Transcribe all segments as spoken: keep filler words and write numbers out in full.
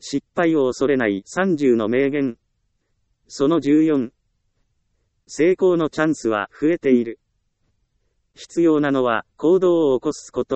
失敗を恐れないさんじゅうの名言。そのじゅうよん。成功のチャンスは増えている。必要なのは行動を起こすこと。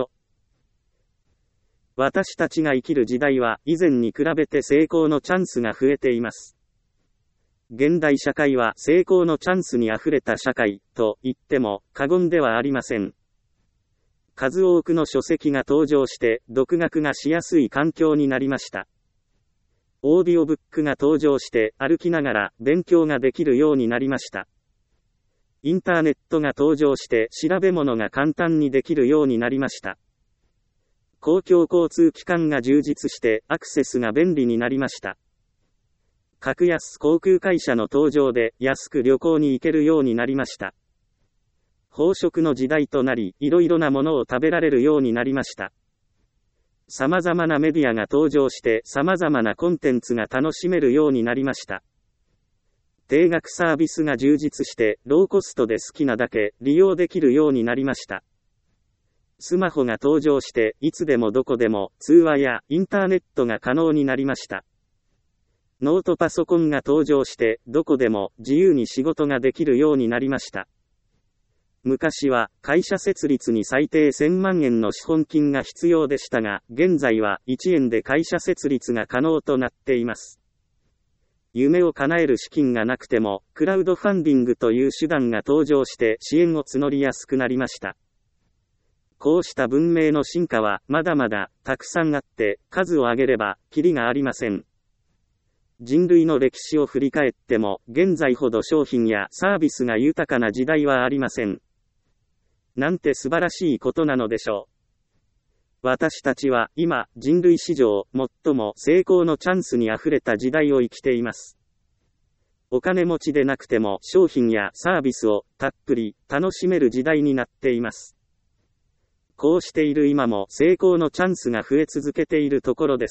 私たちが生きる時代は以前に比べて成功のチャンスが増えています。現代社会は成功のチャンスにあふれた社会と言っても過言ではありません。数多くの書籍が登場して独学がしやすい環境になりました。オーディオブックが登場して歩きながら勉強ができるようになりました。インターネットが登場して調べ物が簡単にできるようになりました。公共交通機関が充実してアクセスが便利になりました。格安航空会社の登場で安く旅行に行けるようになりました。飽食の時代となり、いろいろなものを食べられるようになりました。様々なメディアが登場して様々なコンテンツが楽しめるようになりました。定額サービスが充実してローコストで好きなだけ利用できるようになりました。スマホが登場していつでもどこでも通話やインターネットが可能になりました。ノートパソコンが登場してどこでも自由に仕事ができるようになりました。昔は会社設立に最低せんまんえんの資本金が必要でしたが、現在はいちえんで会社設立が可能となっています。夢を叶える資金がなくても、クラウドファンディングという手段が登場して支援を募りやすくなりました。こうした文明の進化はまだまだたくさんあって、数を挙げればキリがありません。人類の歴史を振り返っても、現在ほど商品やサービスが豊かな時代はありません。なんて素晴らしいことなのでしょう。私たちは今、人類史上最も成功のチャンスにあふれた時代を生きています。お金持ちでなくても商品やサービスをたっぷり楽しめる時代になっています。こうしている今も成功のチャンスが増え続けているところです。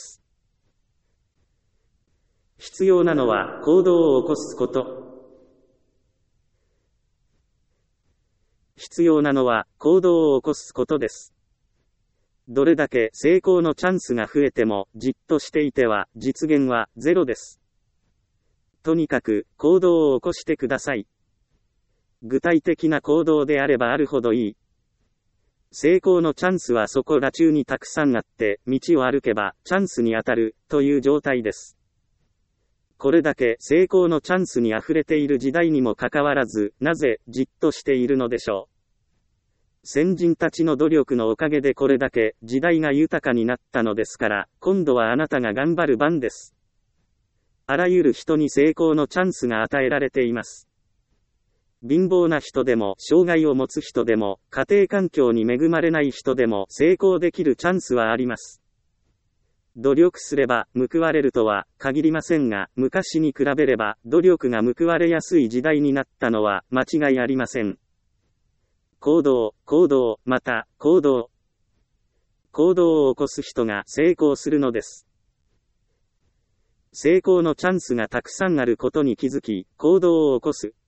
必要なのは行動を起こすこと。必要なのは行動を起こすことです。どれだけ成功のチャンスが増えてもじっとしていては実現はゼロです。とにかく行動を起こしてください。具体的な行動であればあるほどいい。成功のチャンスはそこら中にたくさんあって、道を歩けばチャンスに当たるという状態です。これだけ成功のチャンスに溢れている時代にもかかわらず、なぜじっとしているのでしょう。先人たちの努力のおかげでこれだけ時代が豊かになったのですから、今度はあなたが頑張る番です。あらゆる人に成功のチャンスが与えられています。貧乏な人でも、障害を持つ人でも、家庭環境に恵まれない人でも成功できるチャンスはあります。努力すれば報われるとは限りませんが、昔に比べれば努力が報われやすい時代になったのは間違いありません。行動、行動、また行動。行動を起こす人が成功するのです。成功のチャンスがたくさんあることに気づき、行動を起こす。